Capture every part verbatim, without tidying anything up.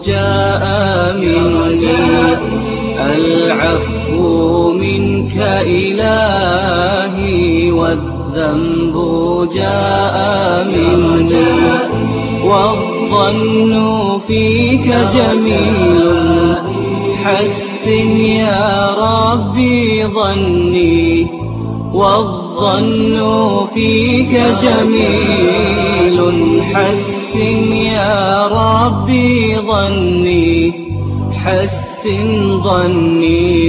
جاء مني العفو منك إلهي والذنب جاء مني والظن فيك جميل حسن يا ربي ظني والظن فيك جميل حسن يا ربي ظني حسن ظني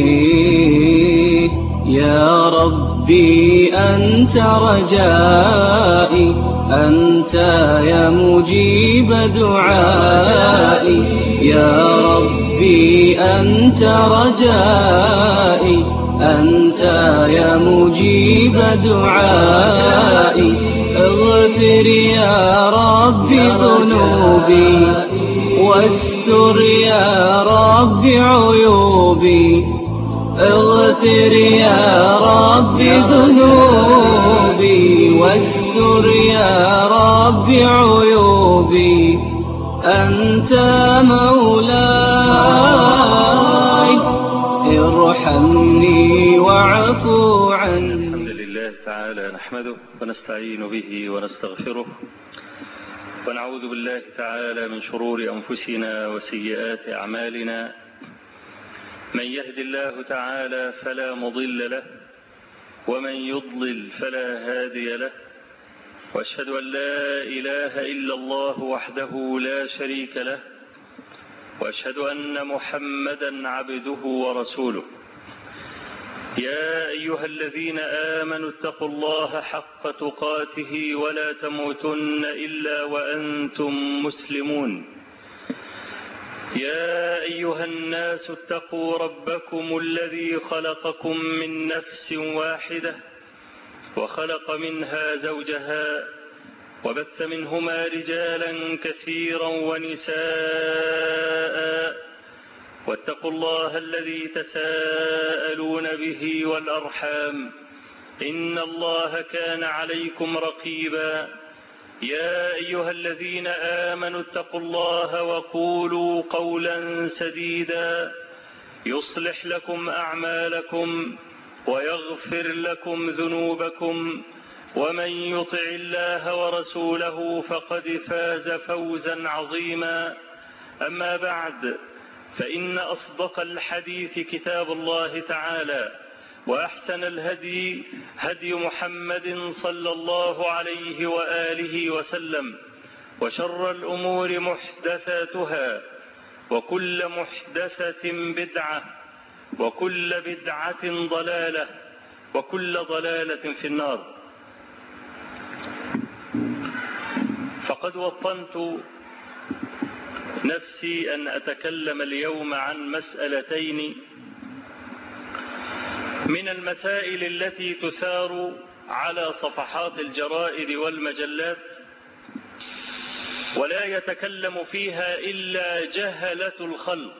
يا ربي أنت رجائي أنت يا مجيب دعائي يا ربي أنت رجائي أنت يا مجيب دعائي اغفر يا ربي ذنوبي واستر يا ربي عيوبي اغفر يا ربي ذنوبي واستر يا ربي عيوبي أنت مولاي ارحمني واعف عني. الحمد لله تعالى نحمده ونستعين به ونستغفره ونعوذ بالله تعالى من شرور أنفسنا وسيئات أعمالنا. من يهد الله تعالى فلا مضل له ومن يضلل فلا هادي له وأشهد أن لا إله إلا الله وحده لا شريك له وأشهد أن محمدا عبده ورسوله. يا أيها الذين آمنوا اتقوا الله حق تقاته ولا تموتن إلا وأنتم مسلمون. يا أيها الناس اتقوا ربكم الذي خلقكم من نفس واحدة وخلق منها زوجها وبث منهما رجالا كثيرا ونساء واتقوا الله الذي تساءلون به والأرحام إن الله كان عليكم رقيبا. يا أيها الذين آمنوا اتقوا الله وقولوا قولا سديدا يصلح لكم أعمالكم ويغفر لكم ذنوبكم ومن يطع الله ورسوله فقد فاز فوزا عظيما. أما بعد فإن أصدق الحديث كتاب الله تعالى وأحسن الهدي هدي محمد صلى الله عليه وآله وسلم وشر الأمور محدثاتها وكل محدثة بدعة وكل بدعة ضلالة وكل ضلالة في النار. فقد وطنت نفسي أن أتكلم اليوم عن مسألتين من المسائل التي تثار على صفحات الجرائد والمجلات ولا يتكلم فيها إلا جهلة الخلق،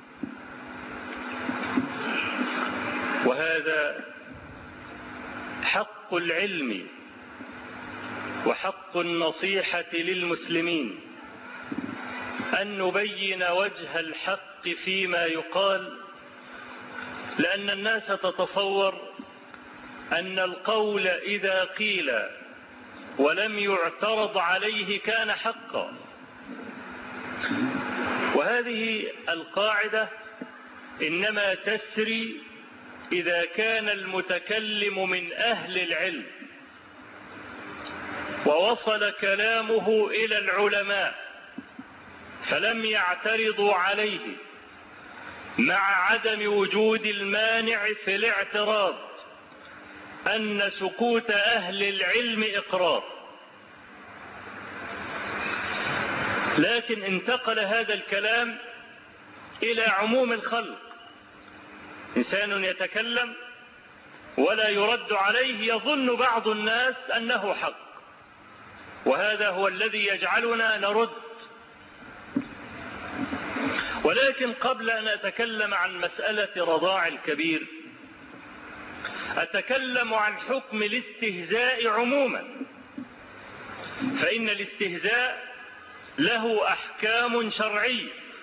وهذا حق العلم وحق النصيحة للمسلمين أن نبين وجه الحق فيما يقال، لأن الناس تتصور أن القول إذا قيل ولم يعترض عليه كان حقا، وهذه القاعدة إنما تسري إذا كان المتكلم من أهل العلم ووصل كلامه إلى العلماء فلم يعترضوا عليه مع عدم وجود المانع في الاعتراض أن سكوت أهل العلم إقرار. لكن انتقل هذا الكلام إلى عموم الخلق، إنسان يتكلم ولا يرد عليه يظن بعض الناس أنه حق، وهذا هو الذي يجعلنا نرد. ولكن قبل أن أتكلم عن مسألة رضاع الكبير أتكلم عن حكم الاستهزاء عموما، فإن الاستهزاء له أحكام شرعية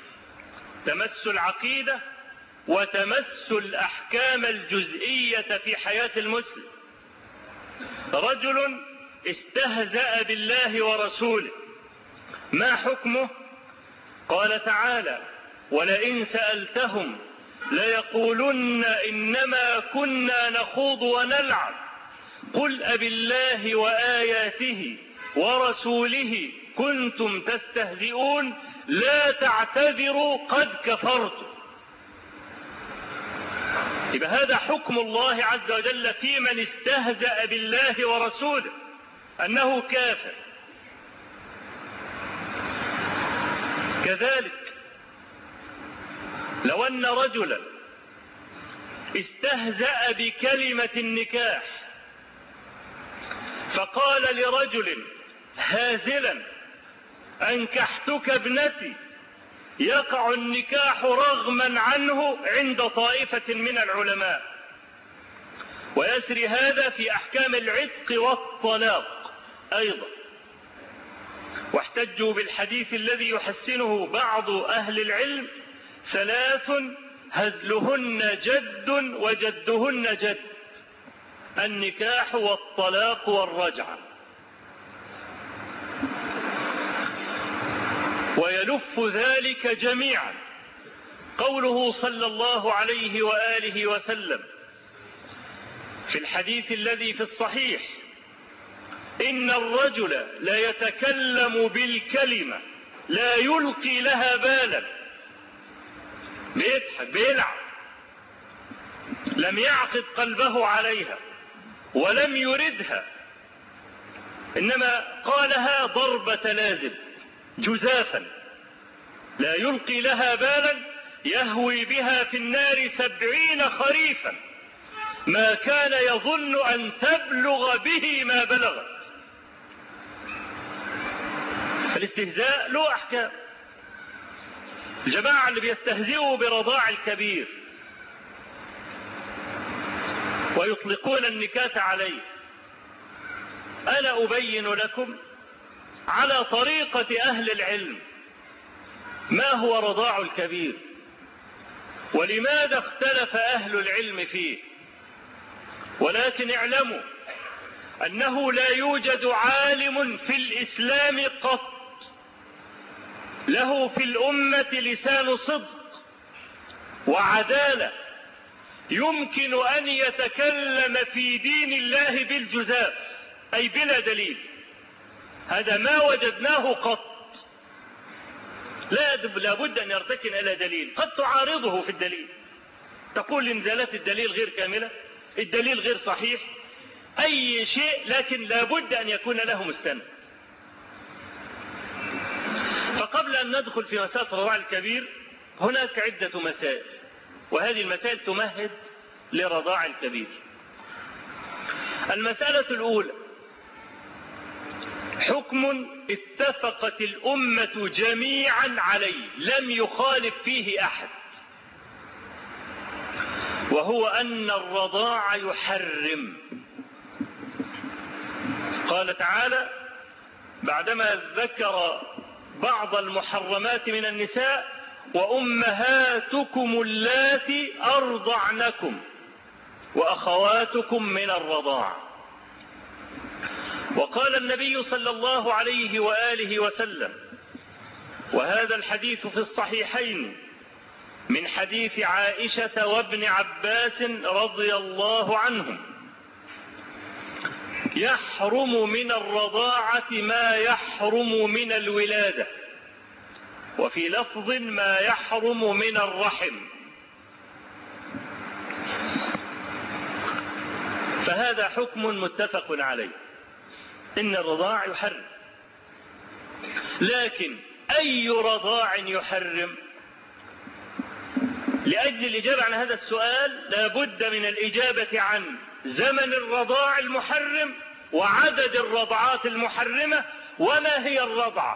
تمس العقيدة وتمس الأحكام الجزئية في حياة المسلم. رجل استهزأ بالله ورسوله، ما حكمه؟ قال تعالى: ولئن سألتهم ليقولن إنما كنا نخوض ونلعب قل أبالله وآياته ورسوله كنتم تستهزئون لا تعتذروا قد كفرتم. يبقى هذا حكم الله عز وجل في من استهزأ بالله ورسوله، أنه كافر. كذلك لو أن رجلا استهزأ بكلمة النكاح فقال لرجل هازلا: أنكحتك ابنتي، يقع النكاح رغما عنه عند طائفة من العلماء، ويسري هذا في أحكام العتق والطلاق أيضا. واحتجوا بالحديث الذي يحسنه بعض أهل العلم: ثلاث هزلهن جد وجدهن جد، النكاح والطلاق والرجعة. ويلف ذلك جميعا قوله صلى الله عليه وآله وسلم في الحديث الذي في الصحيح: إن الرجل لا يتكلم بالكلمة لا يلقي لها بالا، بيضحك بيلعب، لم يعقد قلبه عليها ولم يردها، إنما قالها ضربة لازم جزافا، لا يلقي لها بالا، يهوي بها في النار سبعين خريفا ما كان يظن أن تبلغ به ما بلغت. فالاستهزاء له أحكام. الجماعة اللي بيستهزئوا برضاع الكبير ويطلقون النكات عليه، أنا أبين لكم على طريقة أهل العلم ما هو رضاع الكبير ولماذا اختلف أهل العلم فيه. ولكن اعلموا أنه لا يوجد عالم في الإسلام قط له في الأمة لسان صدق وعدالة يمكن أن يتكلم في دين الله بالجزاف، أي بلا دليل. هذا ما وجدناه قط. لا بد أن يرتكن إلى دليل، قد تعارضه في الدليل، تقول إن دلالة الدليل غير كاملة، الدليل غير صحيح، أي شيء، لكن لا بد أن يكون له مستند. فقبل أن ندخل في مسألة رضاع الكبير هناك عدة مسائل، وهذه المسائل تمهد لرضاع الكبير. المسألة الأولى: حكم اتفقت الأمة جميعا عليه لم يخالف فيه أحد، وهو أن الرضاع يحرم. قال تعالى بعدما ذكر بعض المحرمات من النساء: وأمهاتكم اللاتي أرضعنكم وأخواتكم من الرضاع. وقال النبي صلى الله عليه وآله وسلم، وهذا الحديث في الصحيحين من حديث عائشة وابن عباس رضي الله عنهم: يحرم من الرضاعة ما يحرم من الولادة، وفي لفظ ما يحرم من الرحم. فهذا حكم متفق عليه، إن الرضاع يحرم. لكن أي رضاع يحرم؟ لأجل الإجابة عن هذا السؤال لا بد من الإجابة عن زمن الرضاع المحرم وعدد الرضعات المحرمة وما هي الرضعة.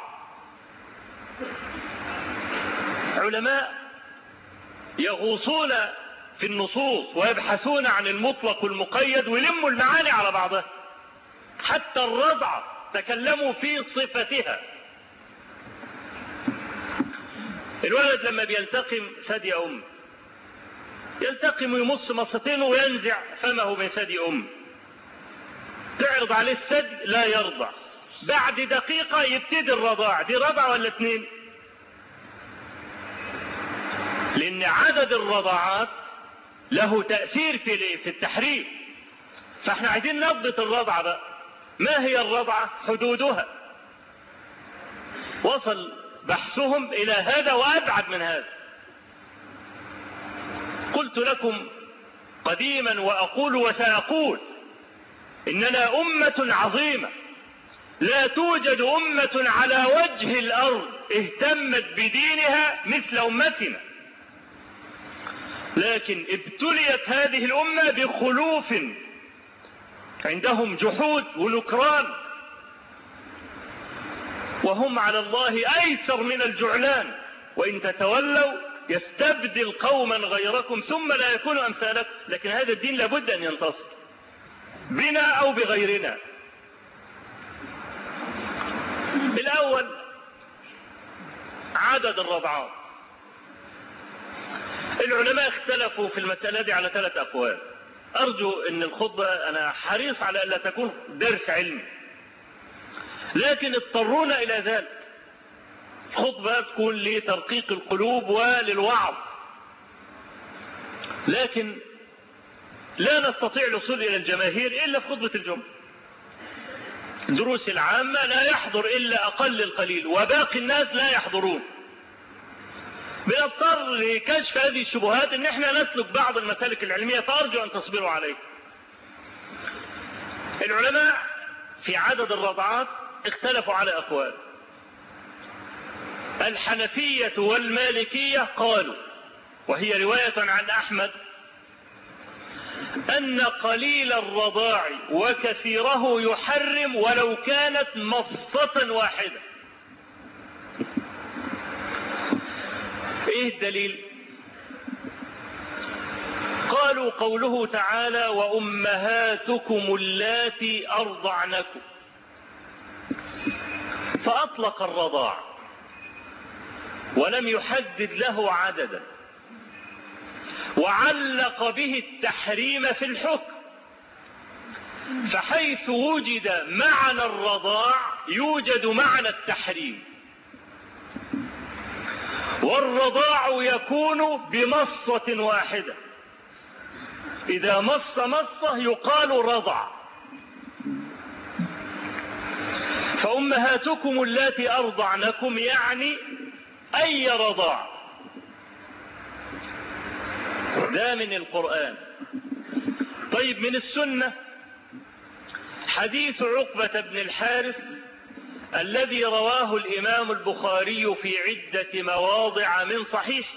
علماء يغوصون في النصوص ويبحثون عن المطلق والمقيد ويلموا المعاني على بعضها، حتى الرضعة تكلموا في صفتها. الولد لما بيلتقم ثدي أم يلتقم ويمص مصتين وينزع فمه من ثدي أم، تعرض عليه الثدي لا يرضع، بعد دقيقة يبتدي الرضاع. دي رضع ولا اتنين؟ لأن عدد الرضاعات له تأثير في في التحريم. فاحنا عايزين نضبط الرضعة بقى. ما هي الرضعة؟ حدودها. وصل بحثهم إلى هذا وأبعد من هذا. قلت لكم قديما وأقول وسأقول إننا أمة عظيمة، لا توجد أمة على وجه الأرض اهتمت بدينها مثل أمتنا، لكن ابتليت هذه الأمة بخلوف، عندهم جحود ونكران، وهم على الله أيسر من الجعلان، وإن تتولوا يستبدل قوما غيركم ثم لا يكون أمثالكم. لكن هذا الدين لابد أن ينتصر بنا أو بغيرنا. الأول عدد الرضعات. العلماء اختلفوا في المسألة دي على ثلاث أقوال. أرجو أن الخطبة أنا حريص على أن لا تكون درس علمي، لكن اضطرونا إلى ذلك. خطبة تكون لترقيق القلوب وللوعظ، لكن لا نستطيع الوصول إلى الجماهير إلا في خطبة الجمعة. الدروس العامة لا يحضر إلا أقل القليل، وباقي الناس لا يحضرون. بنضطر لكشف هذه الشبهات ان احنا نسلك بعض المسالك العلمية، فأرجو أن تصبروا عليه. العلماء في عدد الرضعات اختلفوا على أقوال. الحنفية والمالكية قالوا، وهي رواية عن أحمد، أن قليل الرضاع وكثيره يحرم ولو كانت مصة واحدة. ايه الدليل؟ قالوا قوله تعالى وأمهاتكم اللاتي أرضعنكم، فأطلق الرضاع ولم يحدد له عددا، وعلق به التحريم في الحكم. فحيث وجد معنى الرضاع يوجد معنى التحريم، والرضاع يكون بمصة واحدة. إذا مص مصة يقال رضع. فأمهاتكم اللاتي أرضعنكم يعني أي رضاع. ده من القرآن. طيب من السنة حديث عقبة بن الحارث الذي رواه الإمام البخاري في عدة مواضع من صحيح.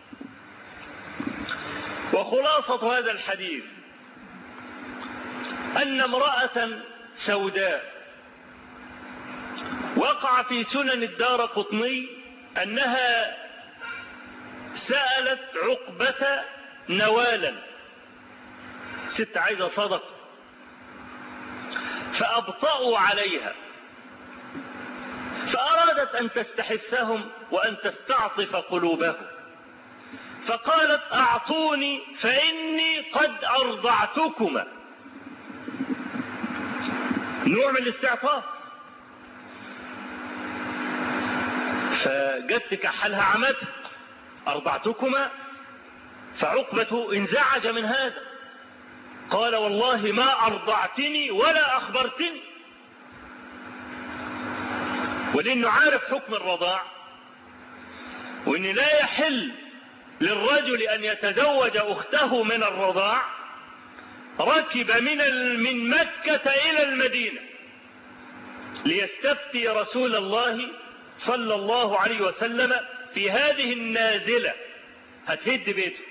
وخلاصة هذا الحديث أن امرأة سوداء وقع في سنن الدارقطني أنها سألت عقبة نوالا، ست عايزة صدق، فأبطأوا عليها، فأرادت أن تستحثهم وأن تستعطف قلوبهم، فقالت أعطوني فإني قد أرضعتكما. نوع من الاستعطاف. فجت تكحلها عمتها أرضعتكما، فعقبة انزعج من هذا، قال والله ما أرضعتني ولا أخبرتني. ولأنه عارف حكم الرضاع، وأن لا يحل للرجل أن يتزوج أخته من الرضاع، ركب من من مكة إلى المدينة ليستفتي رسول الله صلى الله عليه وسلم في هذه النازلة هتهد بيته.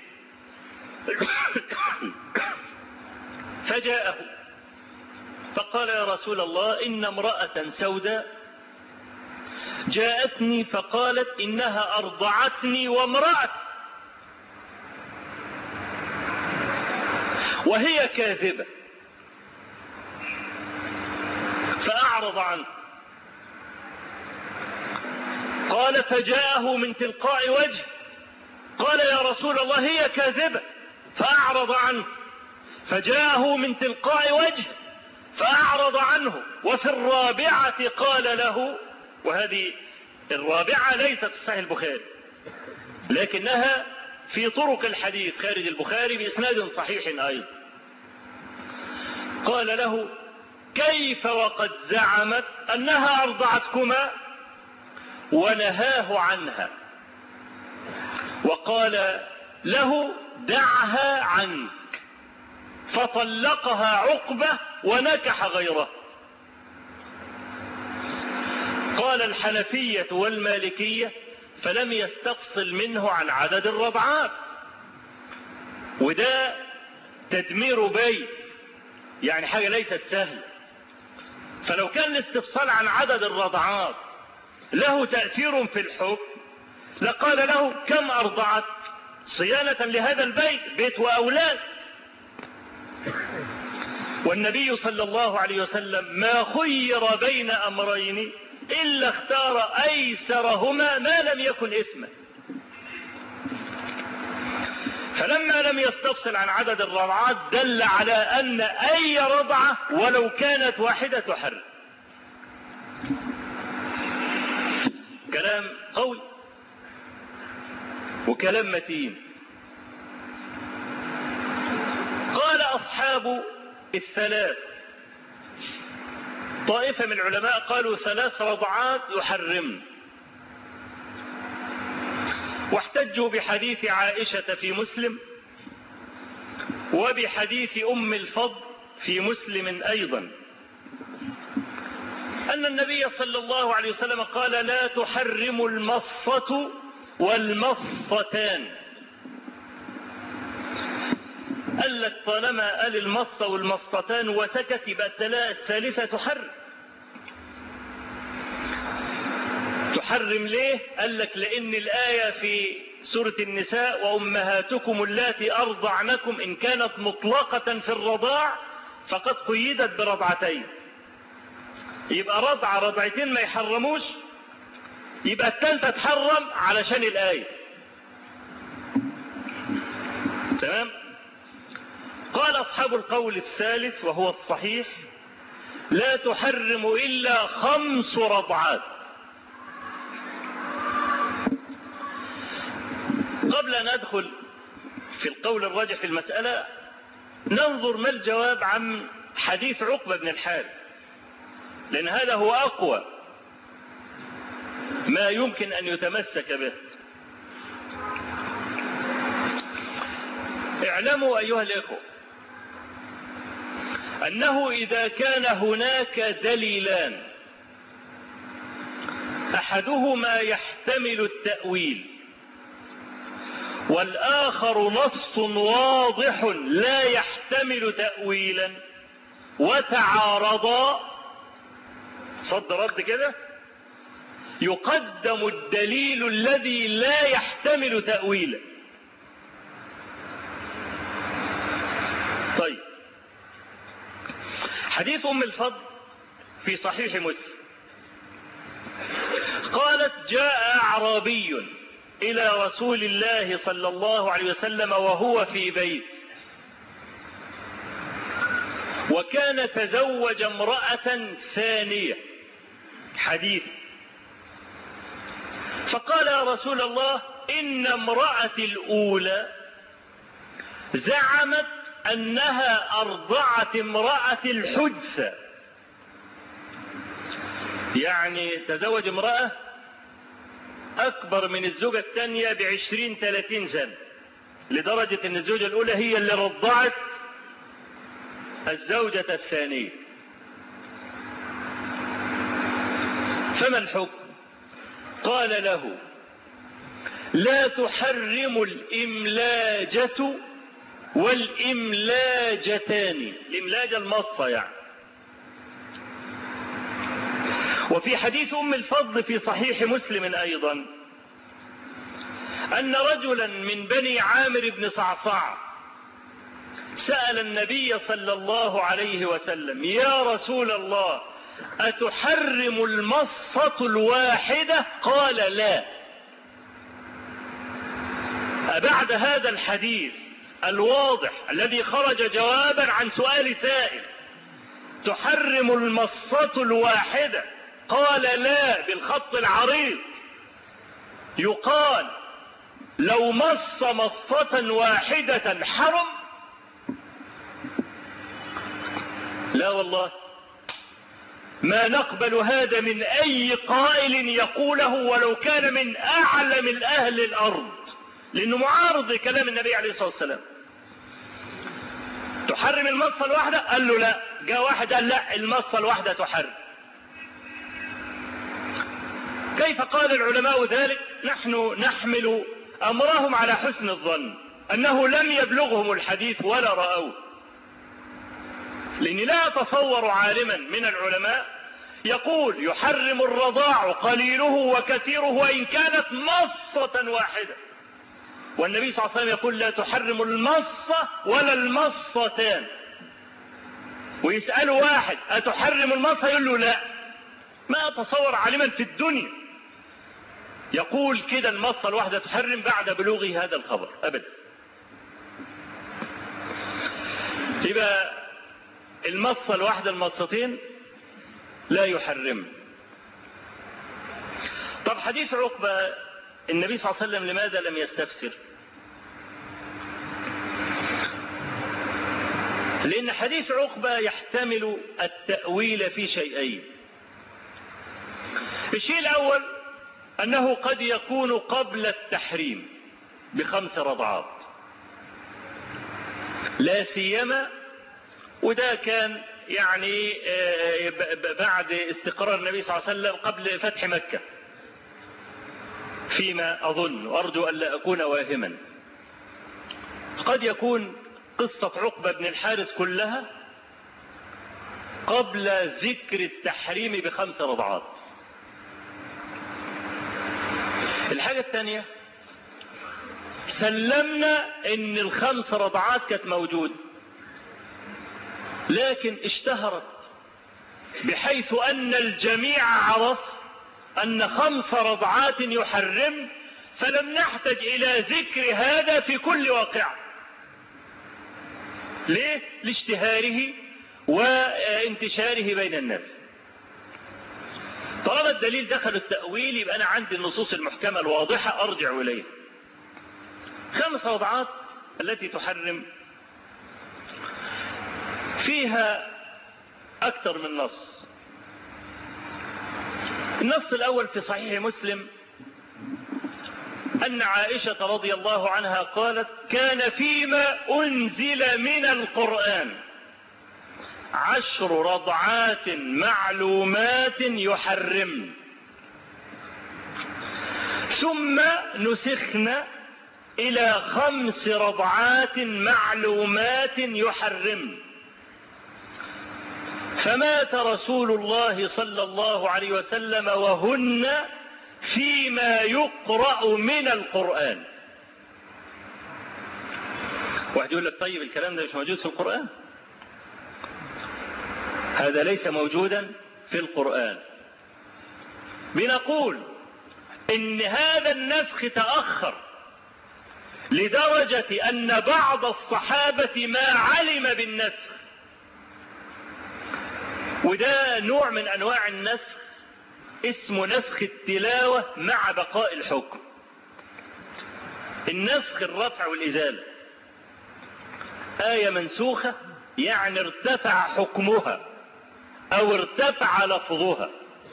فجاءه فقال يا رسول الله إن امرأة سوداء جاءتني فقالت إنها أرضعتني وامرأتي وهي كاذبة، فأعرض عنه. قال فجاءه من تلقاء وجه قال يا رسول الله هي كاذبة فأعرض عنه، فجاءه من تلقاء وجه فأعرض عنه. وفي الرابعة قال له، وهذه الرابعة ليست في صحيح البخاري لكنها في طرق الحديث خارج البخاري بإسناد صحيح أيضا، قال له كيف وقد زعمت أنها أرضعتكما، ونهاه عنها وقال له دعها عنك، فطلقها عقبة ونكح غيره. قال الحنفية والمالكية فلم يستفصل منه عن عدد الرضعات، وده تدمير بيت، يعني حاجة ليست سهلة. فلو كان الاستفصال عن عدد الرضعات له تأثير في الحكم لقال له كم أرضعت صيانة لهذا البيت، بيت وأولاد. والنبي صلى الله عليه وسلم ما خير بين أمرين إلا اختار أيسرهما ما لم يكن إثما. فلما لم يستفصل عن عدد الرضعات دل على أن أي رضعة ولو كانت واحدة تحرم. كلام قوي وكلام متين. قال أصحاب الثلاث، طائفة من العلماء قالوا ثلاث رضعات يحرمن، واحتجوا بحديث عائشة في مسلم وبحديث أم الفضل في مسلم أيضا أن النبي صلى الله عليه وسلم قال لا تحرم المصة والمصتان. قال لك طالما قال المصة والمصتان وسكت يبقى الثالثة تحرم. تحرم ليه؟ قال لك لأن الآية في سورة النساء وأمهاتكم اللاتي أرضعنكم إن كانت مطلقة في الرضاع فقد قيدت برضعتين، يبقى رضع رضعتين ما يحرموش، يبقى الثالثة تحرم علشان الآية. تمام؟ قال أصحاب القول الثالث وهو الصحيح لا تحرم إلا خمس رضعات. قبل أن أدخل في القول الراجح في المسألة ننظر ما الجواب عن حديث عقبة بن الحارث، لأن هذا هو أقوى ما يمكن أن يتمسك به. اعلموا أيها الإخوة أنه إذا كان هناك دليلان أحدهما يحتمل التأويل والآخر نص واضح لا يحتمل تأويلا وتعارضا صد رد كده، يقدم الدليل الذي لا يحتمل تأويلا. طيب، حديث أم الفضل في صحيح مسلم قالت جاء أعرابي إلى رسول الله صلى الله عليه وسلم وهو في بيت، وكان تزوج امرأة ثانية حديث، فقال يا رسول الله إن امرأتي الأولى زعمت أنها أرضعت امرأة الحدث، يعني تزوج امرأة أكبر من الزوجة الثانية بعشرين ثلاثين سنة، لدرجة أن الزوجة الأولى هي اللي رضعت الزوجة الثانية. فما الحكم؟ قال له لا تحرم الإملاجة والإملاجتان، الإملاجة المصة يعني. وفي حديث أم الفضل في صحيح مسلم أيضا أن رجلا من بني عامر بن صعصع سأل النبي صلى الله عليه وسلم يا رسول الله أتحرم المصة الواحدة؟ قال لا. بعد هذا الحديث الواضح الذي خرج جوابا عن سؤال سائل، تحرم المصة الواحدة؟ قال لا بالخط العريض. يقال لو مص مصة واحدة حرم؟ لا والله، ما نقبل هذا من أي قائل يقوله ولو كان من أعلم الأهل الأرض، لأنه معارض لكلام النبي عليه الصلاة والسلام. تحرم المصة الواحدة؟ قال له لا. جاء واحد قال لا، المصة الواحدة تحرم. كيف قال العلماء ذلك؟ نحن نحمل أمرهم على حسن الظن أنه لم يبلغهم الحديث ولا رأوه، لأني لا أتصور عالما من العلماء يقول يحرم الرضاع قليله وكثيره وإن كانت مصة واحدة، والنبي صلى الله عليه وسلم يقول لا تحرم المصة ولا المصتان. ويسأله واحد أتحرم المصة؟ يقول له لا. ما أتصور عالما في الدنيا يقول كده المصة الواحدة تحرم بعد بلوغه هذا الخبر أبدا. يبقى المصة الواحدة المصتين لا يحرم. طب حديث عقبة النبي صلى الله عليه وسلم لماذا لم يستفسر؟ لأن حديث عقبة يحتمل التأويل في شيئين. الشيء الأول أنه قد يكون قبل التحريم بخمس رضعات، لا سيما وده كان يعني بعد استقرار النبي صلى الله عليه وسلم قبل فتح مكة، فيما أظن وأرجو أن لا أكون واهما. قد يكون قصة عقبة بن الحارث كلها قبل ذكر التحريم بخمس رضعات. الحاجة الثانية، سلمنا ان الخمس رضعات كانت موجودة، لكن اشتهرت بحيث ان الجميع عرف ان خمس رضعات يحرم، فلم نحتج الى ذكر هذا في كل واقع. ليه؟ لاشتهاره وانتشاره بين الناس. طالما الدليل دخل التأويل يبقى أنا عندي النصوص المحكمة الواضحة أرجع إليها. خمس رضعات التي تحرم فيها أكثر من نص. النص الأول في صحيح مسلم أن عائشة رضي الله عنها قالت كان فيما أنزل من القرآن عشر رضعات معلومات يحرم، ثم نسخنا إلى خمس رضعات معلومات يحرم، فمات رسول الله صلى الله عليه وسلم وهن فيما يقرأ من القرآن. واحد يقول لك طيب الكلام ده مش موجود في القرآن. هذا ليس موجودا في القرآن. بنقول إن هذا النسخ تأخر لدرجة أن بعض الصحابة ما علم بالنسخ، وده نوع من أنواع النسخ اسمه نسخ التلاوة مع بقاء الحكم. النسخ الرفع والإزالة، آية منسوخة يعني ارتفع حكمها أو ارتفع لفظها.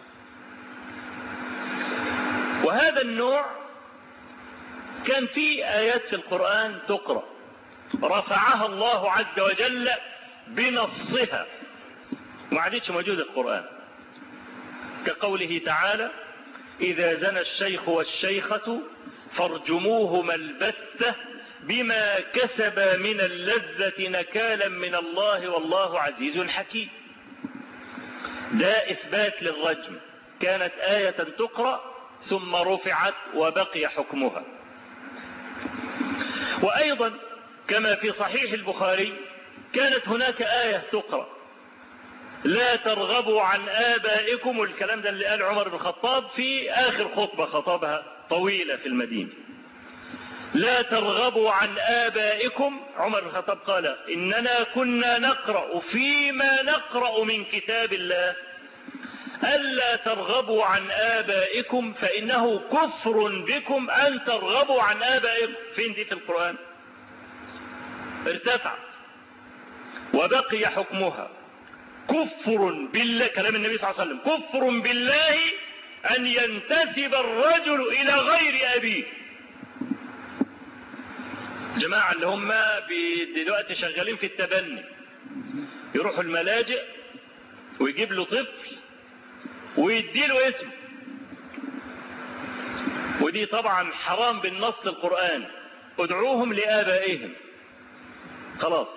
وهذا النوع كان في آيات في القرآن تقرأ رفعها الله عز وجل بنصها وما عادتش موجودة في القرآن، كقوله تعالى إذا زنى الشيخ والشيخة فارجموهما البتة بما كسب من اللذة نكالا من الله والله عزيز حكيم. ده إثبات للرجم، كانت آية تقرأ ثم رفعت وبقي حكمها. وأيضا كما في صحيح البخاري كانت هناك آية تقرأ لا ترغبوا عن آبائكم، والكلام ده اللي قال عمر بن الخطاب في آخر خطبة خطبها طويلة في المدينة. لا ترغبوا عن آبائكم. عمر بن الخطاب قال إننا كنا نقرأ فيما نقرأ من كتاب الله ألا ترغبوا عن آبائكم فإنه كفر بكم أن ترغبوا عن آبائكم. فين دي في القرآن؟ ارتفعت وبقي حكمها. كفر بالله، كلام النبي صلى الله عليه وسلم، كفر بالله أن ينتسب الرجل إلى غير أبيه. جماعة اللي هم دلوقتي شغالين في التبني يروحوا الملاجئ ويجيب له طفل ويديله اسم، ودي طبعا حرام بالنص القرآن. ادعوهم لآبائهم خلاص.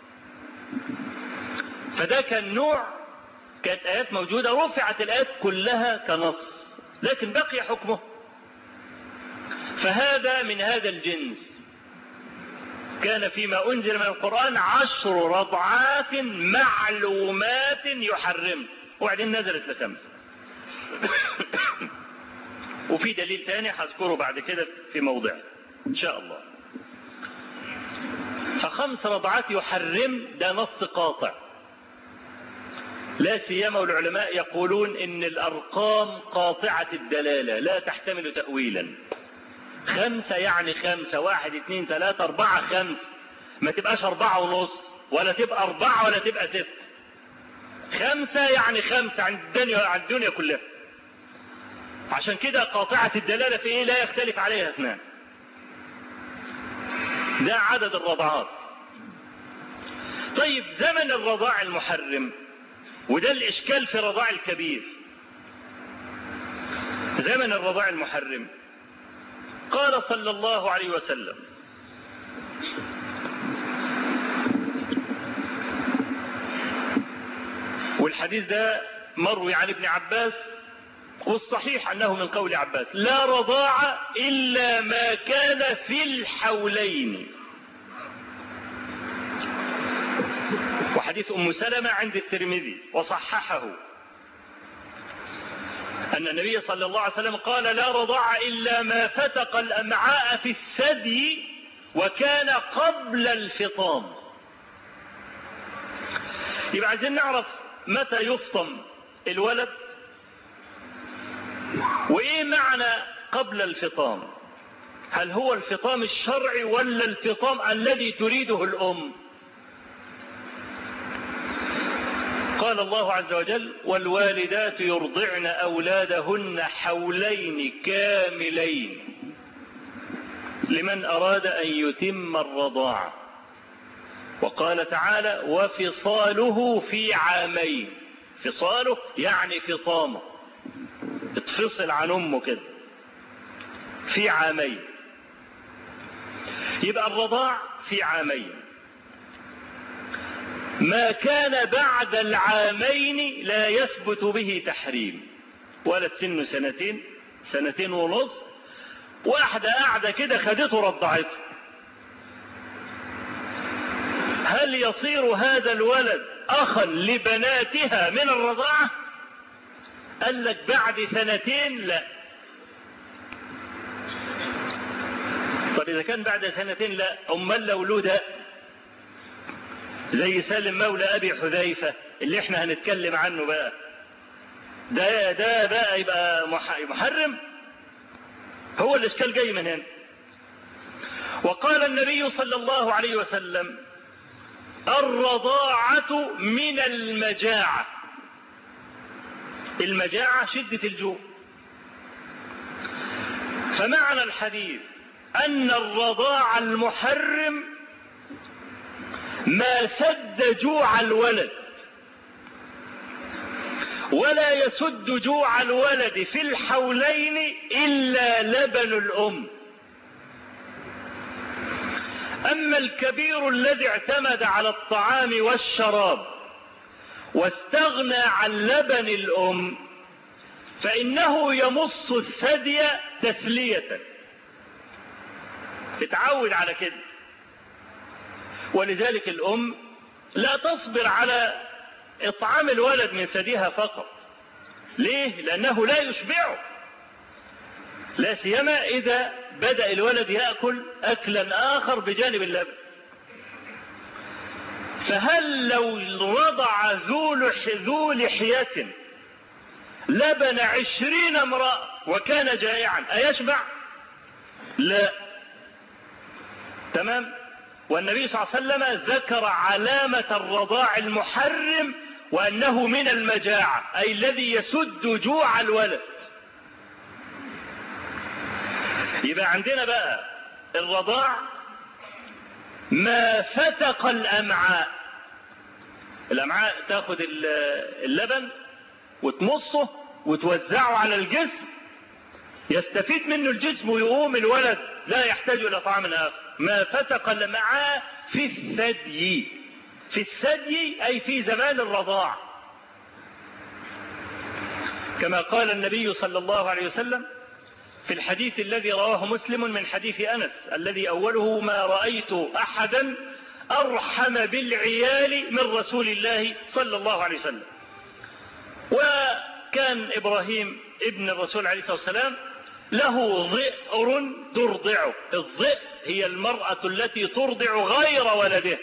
فده كان نوع، كانت آيات موجودة رفعت الآيات كلها كنص لكن بقي حكمه. فهذا من هذا الجنس. كان فيما أنزل من القرآن عشر رضعات معلومات يحرم، وبعدين نزلت لخمسة. وفي دليل تاني هذكره بعد كده في موضع إن شاء الله. فخمس رضعات يحرم ده نص قاطع، لا سيما والعلماء يقولون إن الأرقام قاطعة الدلالة لا تحتمل تأويلا. خمسة يعني خمسة، واحد اثنين ثلاثة أربعة خمس، ما تبقاش أربعة ونص ولا تبقى أربعة ولا تبقى ست. خمسة يعني خمسة عند الدنيا، عند الدنيا كلها. عشان كده قاطعة الدلالة في إيه لا يختلف عليها اثنان. ده عدد الرضعات. طيب زمن الرضاع المحرم، وده الإشكال في الرضاع الكبير. زمن الرضاع المحرم قال صلى الله عليه وسلم: والحديث ده مروي عن ابن عباس، والصحيح أنه من قول عباس: لا رضاع إلا ما كان في الحولين. وحديث أم سلمة عند الترمذي وصححه أن النبي صلى الله عليه وسلم قال: لا رضاع إلا ما فتق الأمعاء في الثدي وكان قبل الفطام. يبقى عايزين نعرف متى يفطم الولد، وإيه معنى قبل الفطام؟ هل هو الفطام الشرعي ولا الفطام الذي تريده الأم؟ قال الله عز وجل: والوالدات يرضعن أولادهن حولين كاملين لمن أراد أن يتم الرضاعة. وقال تعالى: وفصاله في عامين. فصاله يعني فطامه، اتفصل عن أمه كده في عامين. يبقى الرضاع في عامين. ما كان بعد العامين لا يثبت به تحريم. ولد سنه سنتين، سنتين ونص، واحدة قاعدة كده خدته رضعته، هل يصير هذا الولد أخا لبناتها من الرضاعة؟ قال لك بعد سنتين لا. طب إذا كان بعد سنتين لا، أمال لو له ده زي سالم مولى أبي حذيفة اللي احنا هنتكلم عنه بقى، ده ده بقى يبقى محرم. هو الإشكال جاي من هنا. وقال النبي صلى الله عليه وسلم: الرضاعة من المجاعة. المجاعة شدة الجوع. فمعنى الحديث أن الرضاع المحرم ما سد جوع الولد، ولا يسد جوع الولد في الحولين إلا لبن الأم. أما الكبير الذي اعتمد على الطعام والشراب واستغنى عن لبن الأم فإنه يمص الثدي تسلية، اتعود على كده. ولذلك الأم لا تصبر على اطعام الولد من ثديها فقط. ليه؟ لأنه لا يشبعه، لا سيما إذا بدأ الولد يأكل أكلا آخر بجانب اللبن. فهل لو رضع ذو لحية لبن عشرين امرأة وكان جائعا أيشبع؟ لا. تمام. والنبي صلى الله عليه وسلم ذكر علامة الرضاع المحرم وأنه من المجاعة، أي الذي يسد جوع الولد. يبقى عندنا بقى الرضاع ما فتق الأمعاء. الأمعاء تاخد اللبن وتمصه وتوزعه على الجسم، يستفيد منه الجسم ويقوم الولد لا يحتاج إلى طعام آخر. ما فتق الأمعاء في الثدي، في الثدي أي في زمان الرضاع، كما قال النبي صلى الله عليه وسلم في الحديث الذي رواه مسلم من حديث أنس الذي أوله: ما رأيت أحدا أرحم بالعيال من رسول الله صلى الله عليه وسلم. وكان إبراهيم ابن الرسول عليه الصلاة والسلام له ضئر ترضعه. الضئر هي المرأة التي ترضع غير ولده،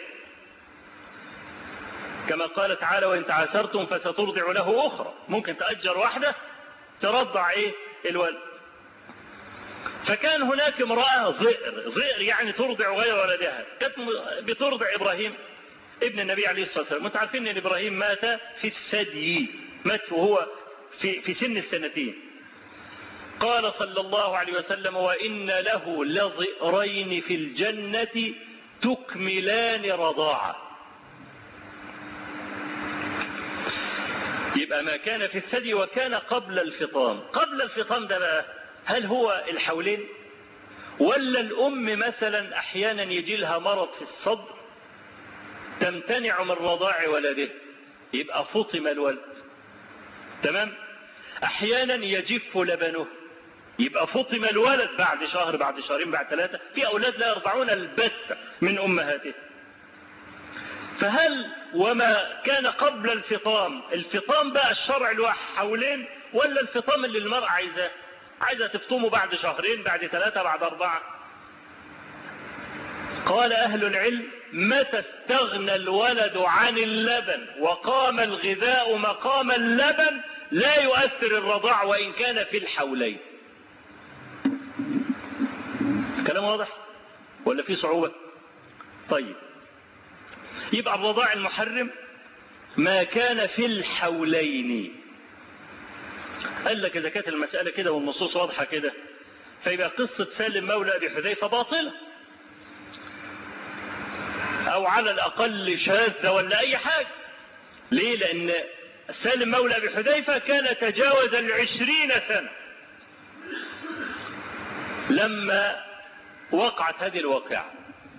كما قال تعالى: وإن تعاسرتم فسترضع له أخرى. ممكن تأجر واحدة ترضع إيه الولد. فكان هناك امرأة ضئر، ضئر يعني ترضع غير ولدها، كانت بترضع إبراهيم ابن النبي عليه الصلاة والسلام. انتم عارفين ان إبراهيم مات في الثدي، مات وهو في, في سن السنتين. قال صلى الله عليه وسلم: وإن له لضئرين في الجنة تكملان رضاعة. يبقى ما كان في الثدي وكان قبل الفطام. قبل الفطام ده بقى هل هو الحولين، ولا الأم مثلا أحيانا يجي لها مرض في الصدر تمتنع من رضاع ولده يبقى فطم الولد. تمام. أحيانا يجف لبنه يبقى فطم الولد بعد شهر بعد شهرين بعد ثلاثة. في أولاد لا يرضعون البتة من أمهاتهم. فهل وما كان قبل الفطام، الفطام بقى الشرع له حولين، ولا الفطام اللي المرأة عايزاه، عايزة تفطمه بعد شهرين بعد ثلاثة بعد أربعة؟ قال أهل العلم: متى استغنى الولد عن اللبن وقام الغذاء مقام اللبن لا يؤثر الرضاع وإن كان في الحولين. كلام واضح ولا في صعوبة؟ طيب، يبقى الرضاع المحرم ما كان في الحولين. قال لك إذا كانت المسألة كده والنصوص واضحة كده فيبقى قصة سالم مولى أبي حذيفة باطلة، أو على الأقل شاذة ولا أي حاجة. ليه؟ لأن سالم مولى أبي حذيفة كان تجاوز العشرين سنة لما وقعت هذه الواقعة.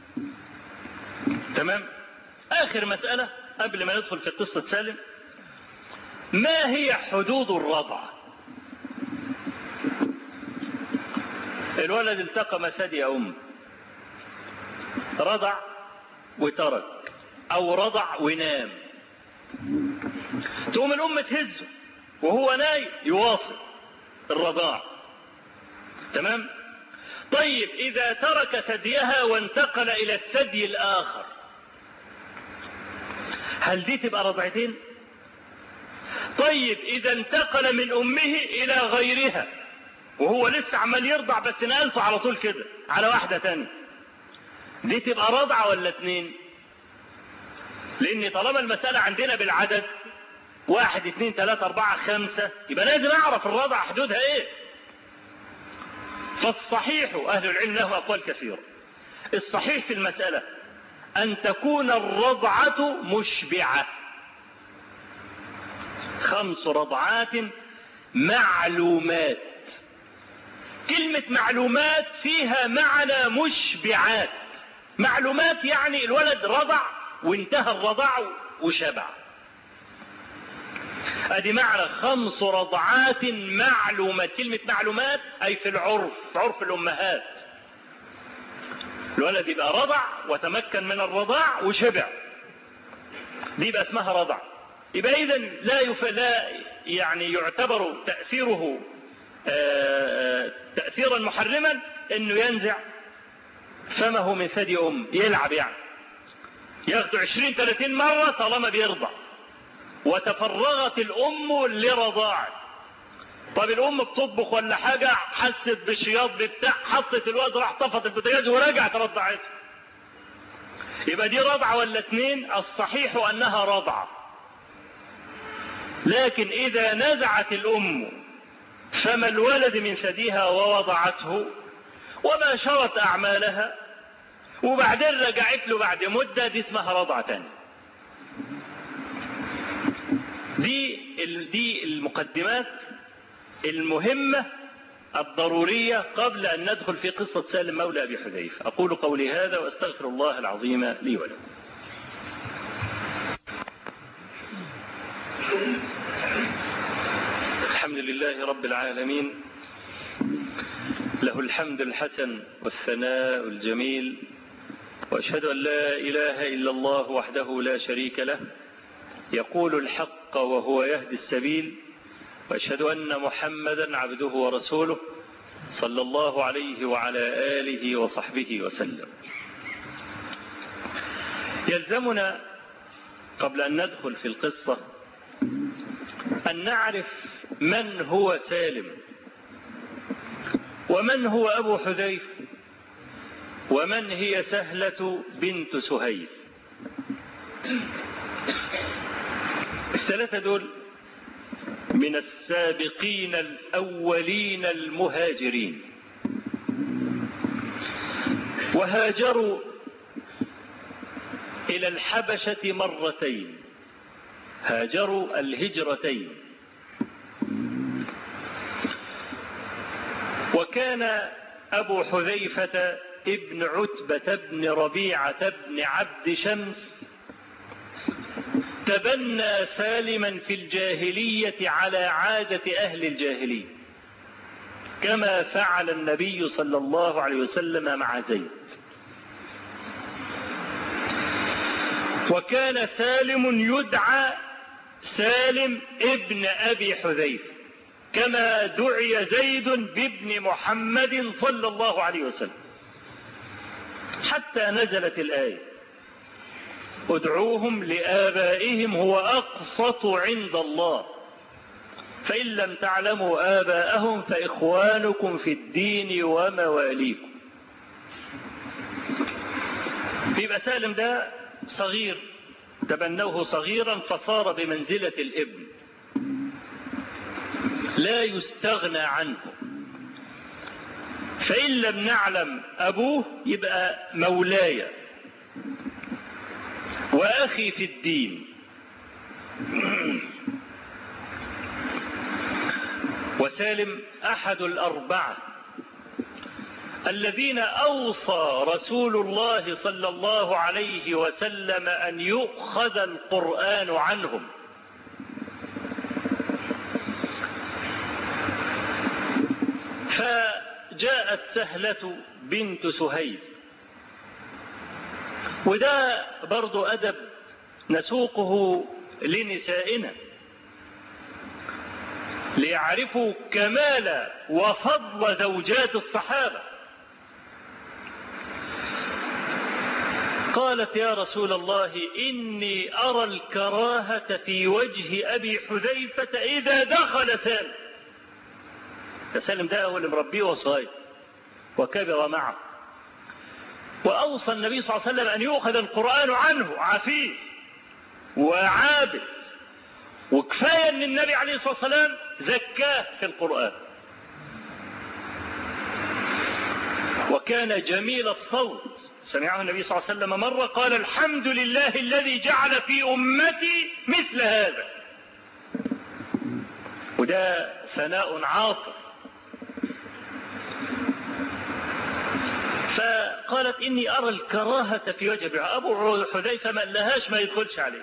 تمام. آخر مسألة قبل ما ندخل في قصة سالم: ما هي حدود الرضع؟ الولد التقم ثدي أم، رضع وترك، أو رضع ونام، تقوم الأم تهزه وهو نايم يواصل الرضاع. تمام. طيب، إذا ترك ثديها وانتقل إلى الثدي الآخر، هل دي تبقى رضعتين؟ طيب، إذا انتقل من أمه إلى غيرها وهو لسه عمال يرضع بس نقلته على طول كده على واحدة تانية، دي تبقى رضعة ولا اتنين؟ لأن طالما المسألة عندنا بالعدد واحد اتنين تلاتة أربعة خمسة، يبقى لازم أعرف الرضعة حدودها إيه. فالصحيح، أهل العلم له أقوال كثيرة، الصحيح في المسألة أن تكون الرضعة مشبعة، خمس رضعات معلومات. كلمة معلومات فيها معنى مشبعات. معلومات يعني الولد رضع وانتهى الرضاع وشبع، ادي معنى خمس رضعات معلومات. كلمة معلومات أي في العرف، في عرف الأمهات، الولد يبقى رضع وتمكن من الرضاع وشبع، دي يبقى اسمها رضع. يبقى إذن لا, يف... لا يعني يعتبر تأثيره آه تأثيرا محرما انه ينزع فمه من ثدي ام، يلعب يعني ياخده عشرين ثلاثين مرة طالما بيرضع، وتفرغت الام لرضاعه. طب الام بتطبخ ولا حاجة، حست بالشياط بتاع، حطت الواد راح طفت البوتاجاز ورجعت رضعته، يبقى دي رضعة ولا اتنين؟ الصحيح انها رضعة. لكن اذا نزعت الام فما الولد من ثديها ووضعته وباشرت اعمالها وبعدين رجعت له بعد مدة، دي اسمها رضعة تانية. دي دي المقدمات المهمة الضرورية قبل أن ندخل في قصة سالم مولى أبي حذيفة. أقول قولي هذا وأستغفر الله العظيم لي ولكم. الحمد لله رب العالمين، له الحمد الحسن والثناء الجميل، وأشهد أن لا إله إلا الله وحده لا شريك له يقول الحق وهو يهدي السبيل، وأشهد أن محمدا عبده ورسوله صلى الله عليه وعلى آله وصحبه وسلم. يلزمنا قبل أن ندخل في القصة أن نعرف من هو سالم، ومن هو أبو حذيفة، ومن هي سهلة بنت سهيل. الثلاثة دول من السابقين الأولين المهاجرين، وهاجروا إلى الحبشة مرتين، هاجروا الهجرتين. وكان أبو حذيفة ابن عتبة بن ربيعة بن عبد شمس تبنى سالما في الجاهلية على عادة أهل الجاهلية، كما فعل النبي صلى الله عليه وسلم مع زيد. وكان سالم يدعى سالم ابن أبي حذيفة، كما دعي زيد بابن محمد صلى الله عليه وسلم، حتى نزلت الآية: ادعوهم لآبائهم هو أقسط عند الله، فإن لم تعلموا آباءهم فإخوانكم في الدين ومواليكم. بيبقى سالم ده صغير، تبنوه صغيرا فصار بمنزلة الابن، لا يستغنى عنه. فإن لم نعلم أبوه يبقى مولاي وأخي في الدين. وسالم أحد الأربعة الذين أوصى رسول الله صلى الله عليه وسلم أن يؤخذ القرآن عنهم. فجاءت سهلة بنت سهيل، وده برضو أدب نسوقه لنسائنا ليعرفوا كمال وفضل زوجات الصحابة. قالت: يا رسول الله، إني أرى الكراهة في وجه أبي حذيفة إذا دخل سالم. سالم ده هو اللي مربيه وصغير وكبر معه، وأوصى النبي صلى الله عليه وسلم أن يؤخذ القرآن عنه، عفيف وعابد، وكفاية أن النبي عليه الصلاة والسلام زكاه في القرآن. وكان جميل الصوت، سمعه النبي صلى الله عليه وسلم مرة قال: الحمد لله الذي جعل في أمتي مثل هذا. وده ثناء عاطف. فقالت: إني أرى الكراهة في وجه أبو حذيفة، ما لهاش ما يدخلش عليك.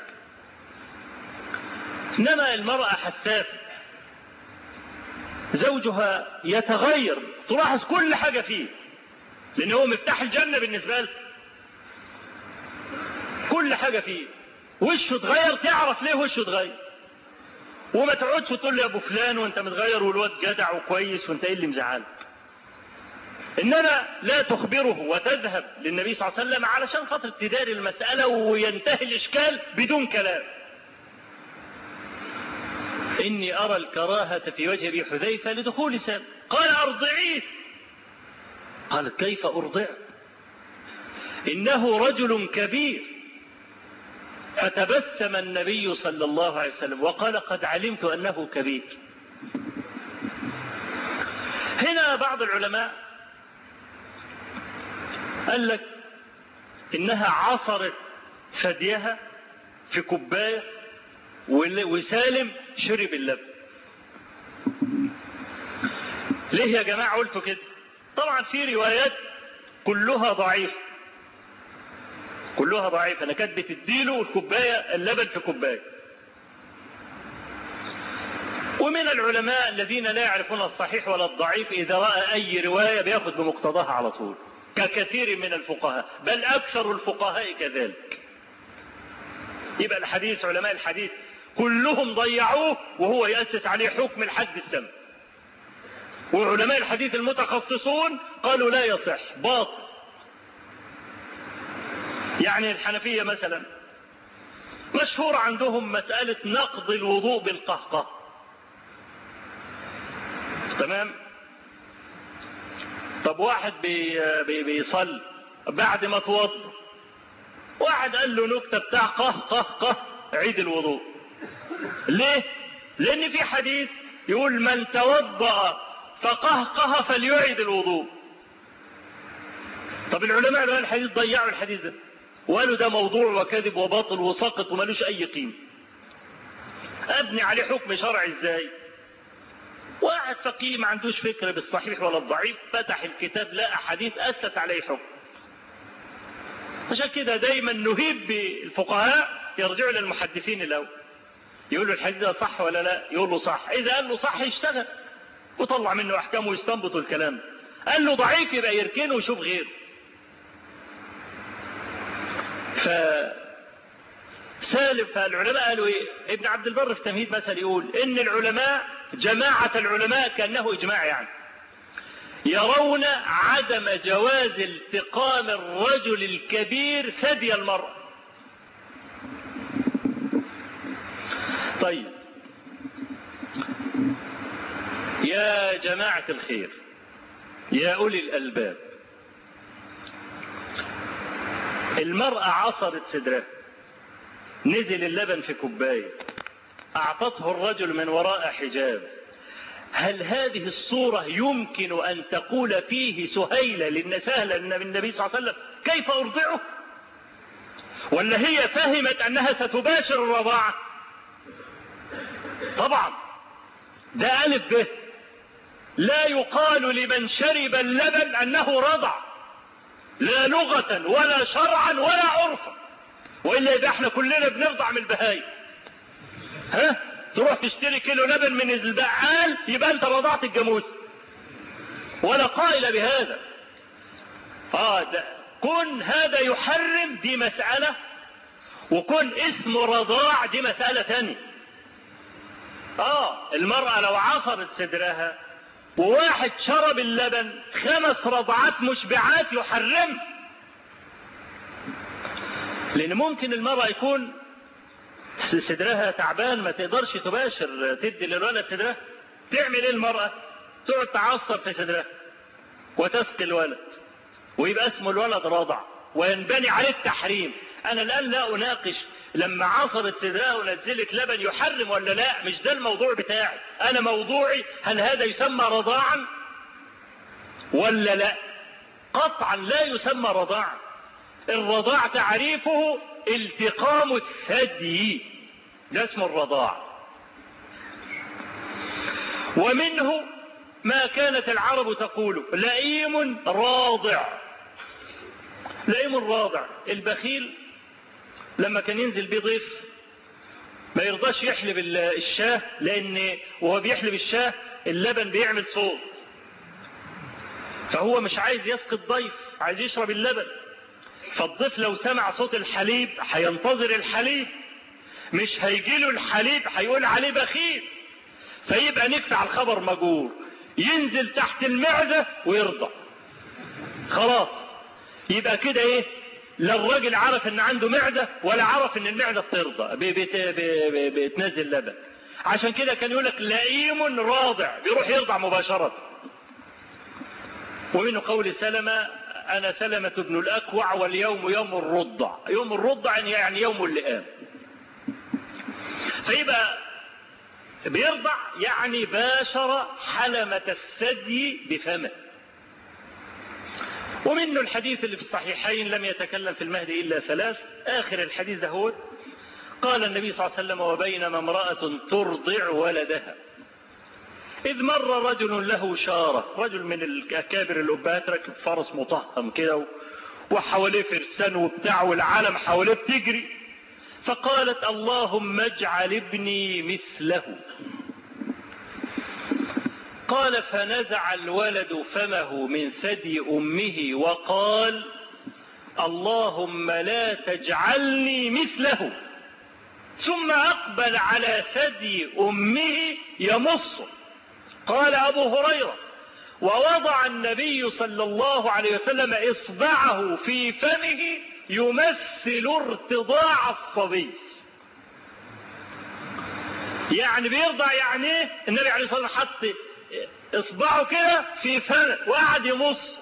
إنما المرأة حساسة، زوجها يتغير، تلاحظ كل حاجة فيه، لأنه هو مفتاح الجنة بالنسبة له، كل حاجة فيه. وشه اتغير تعرف ليه وشه اتغير، وما تقعدش تقول لي يا ابو فلان وانت متغير والواد جدع وكويس وانت ايه اللي مزعلك. انما لا تخبره وتذهب للنبي صلى الله عليه وسلم علشان خاطر تداري المسألة وينتهي الاشكال بدون كلام. اني ارى الكراهة في وجه ابي حذيفة لدخول سام. قال ارضعيه. قالت كيف ارضع؟ انه رجل كبير. فتبسم النبي صلى الله عليه وسلم وقال قد علمت انه كبير. هنا بعض العلماء قال لك انها عصرت ثديها في كوبايه وسالم شرب اللبن. ليه يا جماعه قلتوا كده؟ طبعا في روايات كلها ضعيفه كلها ضعيفه انا كانت بتديله الكوبايه اللبن في كوبايه. ومن العلماء الذين لا يعرفون الصحيح ولا الضعيف اذا راى اي روايه بياخذ بمقتضاها على طول، ككثير من الفقهاء، بل أكثر الفقهاء كذلك. يبقى الحديث علماء الحديث كلهم ضيعوه وهو يأسس عليه حكم الحد السم. وعلماء الحديث المتخصصون قالوا لا يصح، باطل. يعني الحنفية مثلا مشهور عندهم مسألة نقض الوضوء بالقهقه. تمام؟ طب واحد بي بي بيصلي بعد ما توضى، واحد قال له نكتة بتاع قه قه قه عيد الوضوء. ليه؟ لأن في حديث يقول من توضأ فقهقه فليعيد الوضوء. طب العلماء قالوا الحديث ضيعوا الحديث ده وقالوا ده موضوع وكذب وباطل وساقط ومالوش أي قيمة. أبني عليه حكم شرعي إزاي؟ واحد فقيه ما عندوش فكر بالصحيح ولا الضعيف، فتح الكتاب لقى حديث أسس عليه حكم. عشان كده دايما نهيب بالفقهاء يرجعوا للمحدثين الأول، يقول له الحديث ده صح ولا لا؟ يقول له صح. إذا قال له صح يشتغل وطلع منه أحكام ويستنبط الكلام. قال له ضعيف يبقى يركنه ويشوف غيره. ف سالم. فالعلماء قالوا ايه؟ ابن عبد البر في تمهيد مثل يقول ان العلماء جماعة العلماء كأنه اجماع يعني يرون عدم جواز التقام الرجل الكبير ثدي المرأة. طيب يا جماعة الخير يا أولي الألباب، المرأة عصرت صدرها، نزل اللبن في كوباية، أعطته الرجل من وراء حجاب. هل هذه الصورة يمكن أن تقول فيه سهيلة للنسهلة من النبي صلى الله عليه وسلم كيف أرضعه؟ ولا هي فهمت أنها ستباشر الرضاعة؟ طبعا ده ألف به. لا يقال لمن شرب اللبن أنه رضع، لا لغة ولا شرعا ولا عرفا، وإلا إذا احنا كلنا بنرضع من البهايم. ها؟ تروح تشتري كيلو لبن من البقال يبقى انت رضعت الجاموس. ولا قائل بهذا. اه ده كن هذا يحرم دي مسألة، وكن اسم رضاع دي مسألة تانية. اه المرأة لو عصرت صدرها وواحد شرب اللبن خمس رضعات مشبعات يحرم. لان ممكن المرأة يكون صدرها تعبان ما تقدرش تباشر تدي للولد صدرها. تعمل ايه المرأة؟ تقعد تعصر في صدرها وتسقي الولد ويبقى اسمه الولد رضع وينبني عليه التحريم. انا الان لا اناقش لما عصرت صدرها ونزلت لبن يحرم ولا لا، مش ده الموضوع بتاعي. انا موضوعي هل هذا يسمى رضاعا ولا لا؟ قطعا لا يسمى رضاعا. الرضاع تعريفه التقام الثدي، ده اسمه الرضاع. ومنه ما كانت العرب تقول لئيم راضع. لئيم الراضع البخيل لما كان ينزل بيه ضيف ما يرضاش يحلب الشاه، لان وهو بيحلب الشاه اللبن بيعمل صوت، فهو مش عايز يسقي الضيف، عايز يشرب اللبن. فالضيف لو سمع صوت الحليب هينتظر الحليب مش هيجيله الحليب هيقول عليه بخيل، فيبقى نكفي على الخبر مجور، ينزل تحت المعدة ويرضع خلاص. يبقى كده ايه؟ لا الراجل عرف ان عنده معدة ولا عرف ان المعدة بترضع بتنزل لبن. عشان كده كان يقولك لئيم راضع، بيروح يرضع مباشرة. ومنه قول سلمة انا سلمة بن الاكوع واليوم يوم الرضع. يوم الرضع يعني يوم اللئام. فيبقى بيرضع يعني باشر حلمة الثدي بفمه. ومنه الحديث اللي في الصحيحين لم يتكلم في المهد إلا ثلاث. آخر الحديث ده هو قال النبي صلى الله عليه وسلم وبينما امرأة ترضع ولدها إذ مر رجل له شارة، رجل من الأكابر الأبات راكب فرس مطهم كده وحواليه فرسان وبتاع والعالم حواليه بتجري، فقالت اللهم اجعل ابني مثله. قال فنزع الولد فمه من ثدي أمه وقال اللهم لا تجعلني مثله، ثم أقبل على ثدي أمه يمص. قال أبو هريرة ووضع النبي صلى الله عليه وسلم إصبعه في فمه يمثل ارتضاع الصبي. يعني بيرضع يعني ايه؟ النبي عليه الصلاة والسلام حط اصبعه كده في فمه وقعد يمص.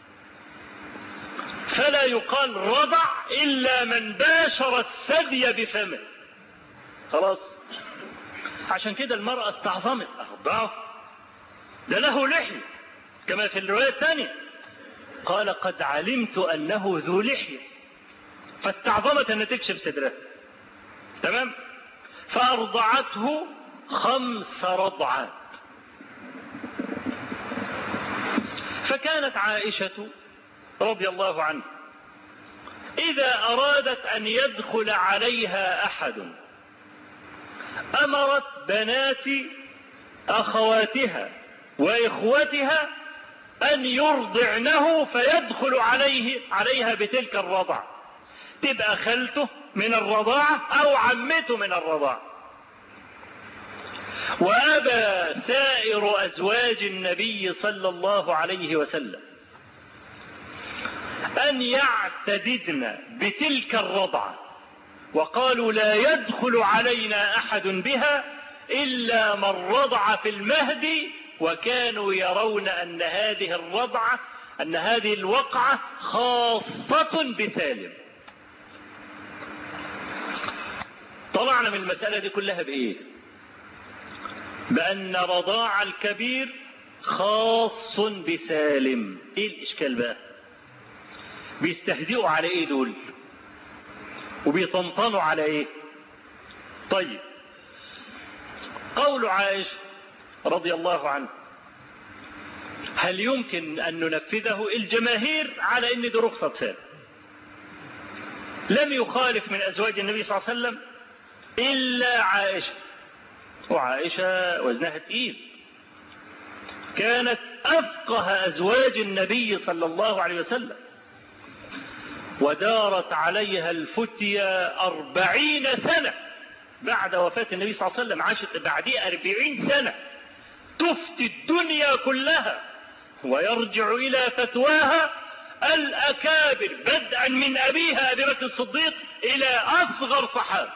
فلا يقال رضع الا من باشر الثدي بفمه. خلاص. عشان كده المرأة استعظمت ارضعه، ده له لحية كما في الرواية الثانية. قال قد علمت انه ذو لحية، فاستعظمت ان تكشف صدرها. تمام. فارضعته خمس رضعات. فكانت عائشة رضي الله عنها إذا أرادت أن يدخل عليها أحد أمرت بنات أخواتها وإخوتها أن يرضعنه فيدخل عليه عليها بتلك الرضعة، تبقى خالته من الرضاعة أو عمته من الرضاعة. وأبى سائر أزواج النبي صلى الله عليه وسلم أن يعتددن بتلك الرضعة، وقالوا لا يدخل علينا أحد بها إلا من رضع في المهد، وكانوا يرون أن هذه الرضعة أن هذه الوقعة خاصة بسالم. طلعنا من المسألة دي كلها بإيه؟ بأن رضاع الكبير خاص بسالم. ايه الاشكال بقى؟ بيستهزئوا على ايه دول وبيطنطنوا على ايه؟ طيب قول عائشة رضي الله عنه هل يمكن ان ننفذه؟ الجماهير على ان دي رخصة سالم، لم يخالف من ازواج النبي صلى الله عليه وسلم الا عائشة، وعائشة وزنها تقيل، كانت أفقه أزواج النبي صلى الله عليه وسلم، ودارت عليها الفتية أربعين سنة بعد وفاة النبي صلى الله عليه وسلم، عاشت بعديه أربعين سنة تفتي الدنيا كلها ويرجع إلى فتواها الأكابر بدءا من أبيها أبي بكر الصديق إلى أصغر صحابة.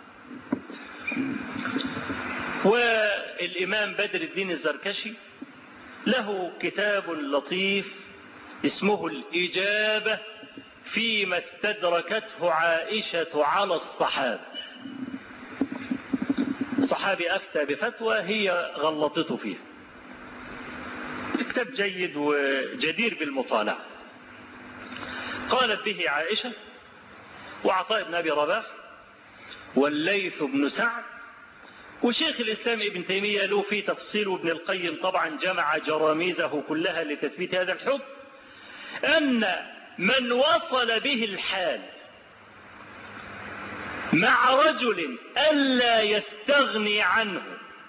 والإمام بدر الدين الزركشي له كتاب لطيف اسمه الإجابة فيما استدركته عائشة على الصحابة. الصحابي أفتى بفتوى هي غلطته فيها. كتاب جيد وجدير بالمطالعة. قالت به عائشة وعطاء بن أبي رباح والليث بن سعد وشيخ الإسلام ابن تيمية له في تفصيل، وابن القيم طبعا جمع جراميزه كلها لتثبيت هذا الحكم، أن من وصل به الحال مع رجل ألا يستغني عنه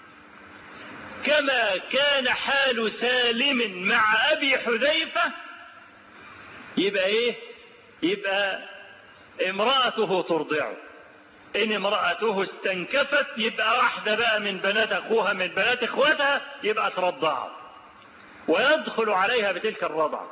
كما كان حال سالم مع أبي حذيفة، يبقى إيه؟ يبقى امرأته ترضعه إن امرأته استنكفت يبقى واحدة بقى من بنات أخوها من بنات إخواتها يبقى ترضع ويدخل عليها بتلك الرضع.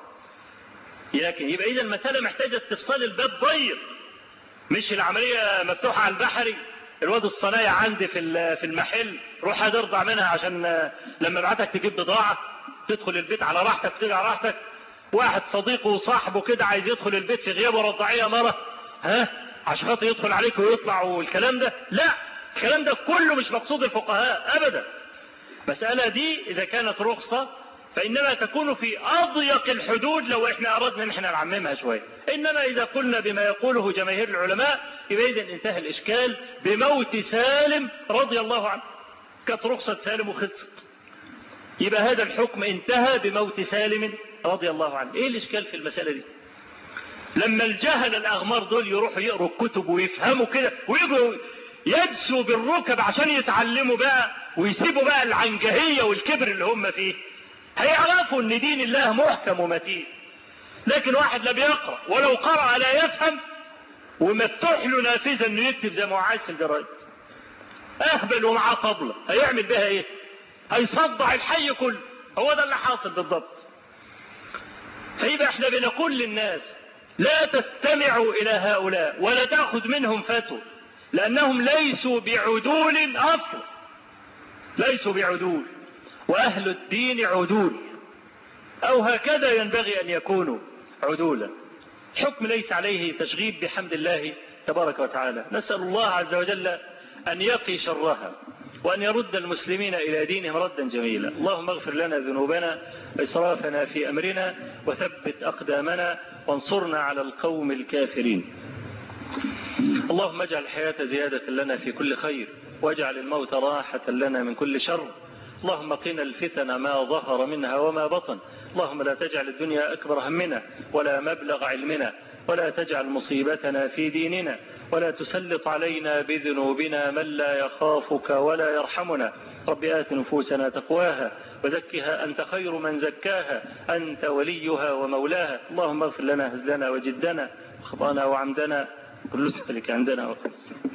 لكن يبقى إذا المسألة محتاجة استفصال الباب ضيق، مش العملية مفتوحة على البحري. الواد الصنايع عندي في في المحل روح هترضع منها عشان لما ابعتك تجيب بضاعة تدخل البيت على راحتك تيجي على راحتك. واحد صديقه وصاحبه كده عايز يدخل البيت في غيابه رضعيه مرة ها عشان خاطر يدخل عليك ويطلع والكلام ده. لا، الكلام ده كله مش مقصود الفقهاء ابدا. المسألة دي اذا كانت رخصة فانما تكون في اضيق الحدود لو احنا اردنا ان احنا نعممها شوية. انما اذا قلنا بما يقوله جماهير العلماء يبقى اذا انتهى الاشكال بموت سالم رضي الله عنه. كانت رخصة سالم وخلصت، يبقى هذا الحكم انتهى بموت سالم رضي الله عنه. ايه الاشكال في المسألة دي؟ لما الجهل الاغمار دول يروحوا يقروا الكتب ويفهموا كده ويجوا يدسوا بالركب عشان يتعلموا بقى ويسيبوا بقى العنجهية والكبر اللي هم فيه، هيعرفوا ان دين الله محكم ومتين. لكن واحد لا بيقرأ ولو قرأ لا يفهم ومفتوح له نافذة انه يكتب زي ما هو عايز في الجرايد، اهبل ومعاه طبلة هيعمل بها ايه؟ هيصدع الحي كله. هو ده اللي حاصل بالضبط. فيبقى احنا بنقول للناس لا تستمعوا الى هؤلاء ولا تأخذ منهم فتوى، لانهم ليسوا بعدول اصلا، ليسوا بعدول، واهل الدين عدول، او هكذا ينبغي ان يكونوا عدولا. حكم ليس عليه تشغيب بحمد الله تبارك وتعالى. نسأل الله عز وجل ان يقي شرها وأن يرد المسلمين إلى دينهم ردا جميلا. اللهم اغفر لنا ذنوبنا وإسرافنا في أمرنا وثبت أقدامنا وانصرنا على القوم الكافرين. اللهم اجعل الحياة زيادة لنا في كل خير واجعل الموت راحة لنا من كل شر. اللهم قنا الفتن ما ظهر منها وما بطن. اللهم لا تجعل الدنيا أكبر همنا ولا مبلغ علمنا ولا تجعل مصيبتنا في ديننا ولا تسلط علينا بذنوبنا من لا يخافك ولا يرحمنا. رب آت نفوسنا تقواها وزكها أنت خير من زكاها أنت وليها ومولاها. اللهم اغفر لنا هزلنا وجدنا وخطأنا وعمدنا كل ذلك عندنا وخلصنا.